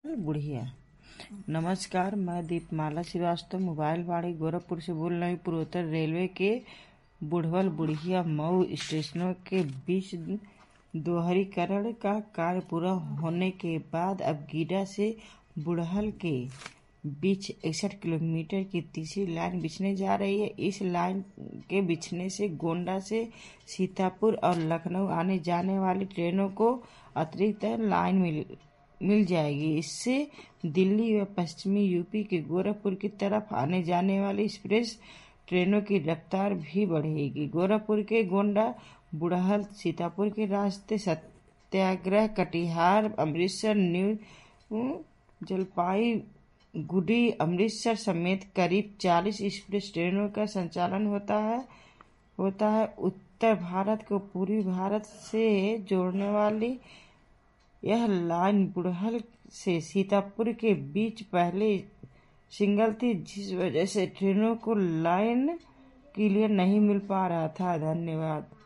बुढ़िया। नमस्कार, मैं दीपमाला श्रीवास्तव मोबाइल वाड़ी गोरखपुर से बोल रही हूँ। पूर्वोत्तर रेलवे के बुढ़वल बुढ़िया मऊ स्टेशनों के बीच दोहरीकरण का कार्य पूरा होने के बाद अब गीडा से बुढ़हल के बीच 61 किलोमीटर की तीसरी लाइन बिछने जा रही है। इस लाइन के बिछने से गोंडा से सीतापुर और लखनऊ आने जाने वाली ट्रेनों को अतिरिक्त लाइन मिल जाएगी। इससे दिल्ली व पश्चिमी यूपी के गोरखपुर की तरफ आने जाने वाली एक्सप्रेस ट्रेनों की रफ्तार भी बढ़ेगी। गोरखपुर के गोंडा, बुढ़हल, सीतापुर के रास्ते सत्याग्रह, कटिहार, अमृतसर, न्यू जलपाईगुड़ी, अमृतसर समेत करीब 40 एक्सप्रेस ट्रेनों का संचालन होता है। उत्तर भारत को पूर्वी भारत से जोड़ने वाली यह लाइन बुढ़हल से सीतापुर के बीच पहले सिंगल थी, जिस वजह से ट्रेनों को लाइन क्लियर नहीं मिल पा रहा था। धन्यवाद।